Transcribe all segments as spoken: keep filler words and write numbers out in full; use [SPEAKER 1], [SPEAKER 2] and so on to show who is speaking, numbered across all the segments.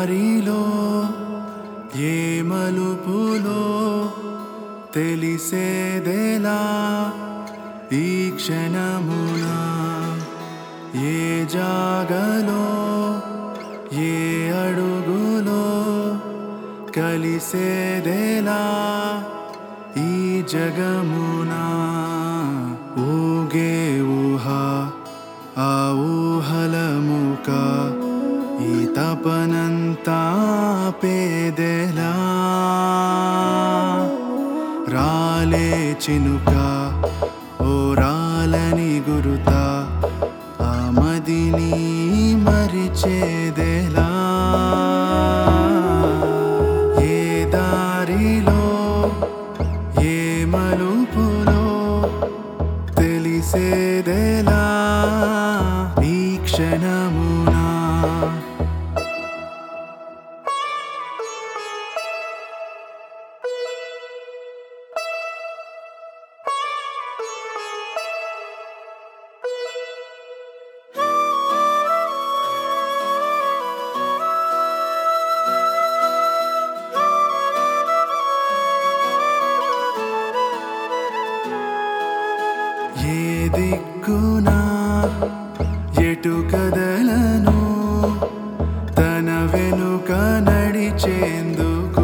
[SPEAKER 1] దారిలో ఏ మలుపులో తెలిసేదెలా ఈ క్షణమున ఏ జాగలో ఏ అడుగులో కలిసేదెలా ఈ జగమున ఊగే ఊహ ఆ ఊహలముక ఈ తపనంతా పేదెలా రాలే చినుక ఓ రాలని గురుత ఆ మదిని మరిచేదెలా ఏ దారిలో ఏ మలుపులో తెలిసేదెలా ఈ క్షణమునా ఏ దిక్కునా ఎటు కదలను తన వెనుక నడిచేందుకు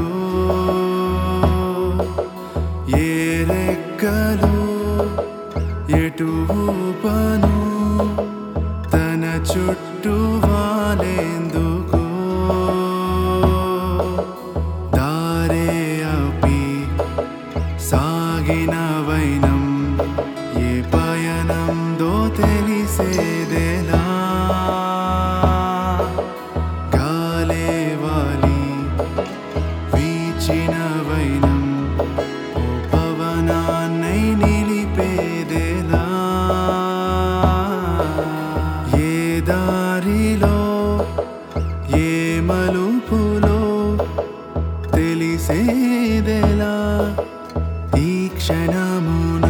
[SPEAKER 1] ఏ రెక్కలు ఎటు ఊపను తన చుట్టూ వాలేందుకు దారే అపి సాగిన వైనం ఏ పయనందో తెలిసేదెలా గాలే వాలి వీచిన వైనం ఓ పవనాన్నై నిలిపేదెలా ఏ దారిలో ఏ మలుపులో తెలిసేదెలా ఈ క్షణమునా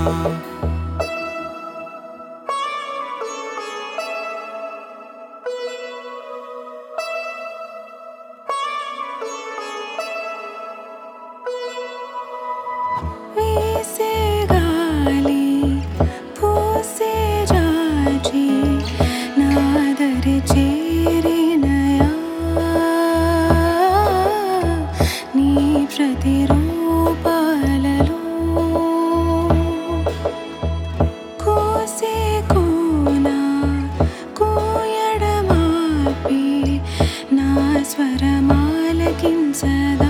[SPEAKER 2] వీసే గాలి పూసే జాజి నాదరి చేరినయా నీ ప్రతిరూపాలలో కోసే కోన కోయడమాపి నా స్వరమాలకించదా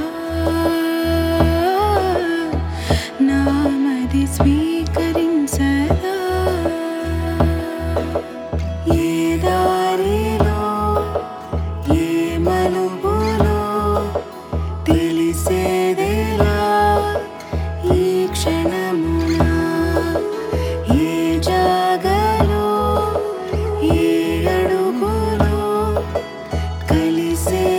[SPEAKER 2] నామది స్వీకరించదా ఏ దారిలో ఏ మలుపులో తెలిసేదెలా ఈ క్షణమున ఏ జాగలో ఏ అడుగులో కలిసే